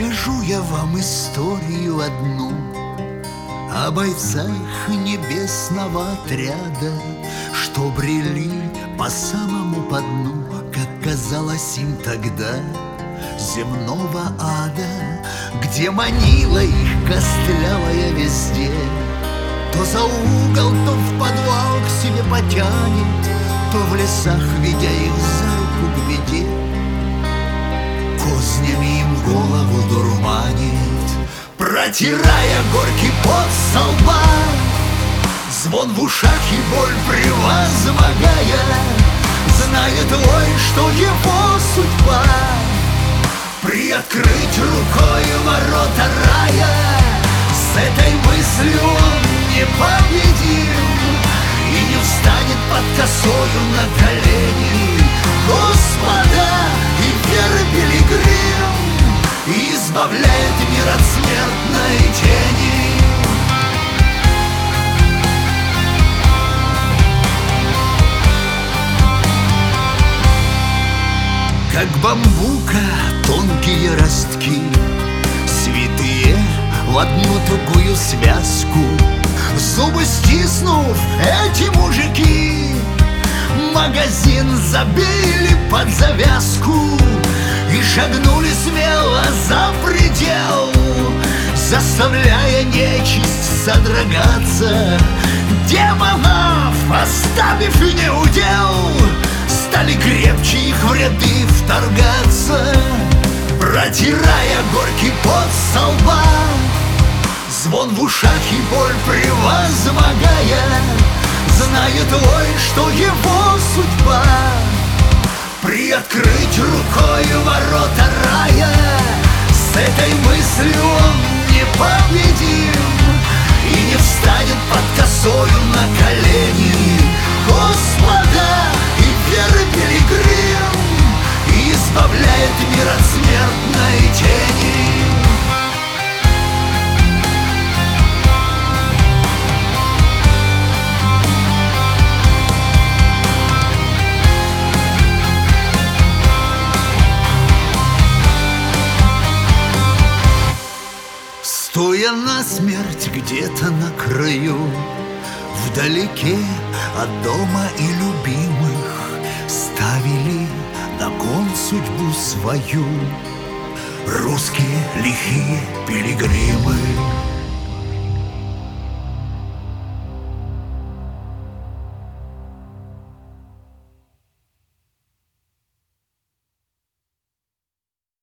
Расскажу я вам историю одну о бойцах небесного отряда, что брели по самому по дну, как казалось им тогда, земного ада, где манила их костлявая везде. То за угол, то в подвал к себе потянет, то в лесах, ведя их за руку к беде, кознями им голову дурманит, протирая горький пот со лба. Звон в ушах и боль превозмогая, знает вой, что его судьба приоткрыть рукой ворота рая. С этой мыслью он непобедим и не встанет под косою на колени. Господа и веры пилигрим и избавляет мир от смертной тени. Как бамбука тонкие ростки, свитые в одну тугую связку, зубы стиснув, эти мужики магазин забили под завязку и шагнули смело за предел, заставляя нечисть содрогаться. Демонов оставив неудел, стали крепче их в ряды вторгаться, протирая горький пот со лба. Звон в ушах и боль превозмогая, знает вой, что его судьба приоткрыть рукой ворота рая. С этой мыслью он непобедим и не встанет под косою на колени. Господа и веры пилигрим и избавляет мир от смертной тени. Стоя насмерть где-то на краю, вдалеке от дома и любимых, ставили на кон судьбу свою русские лихие пилигримы.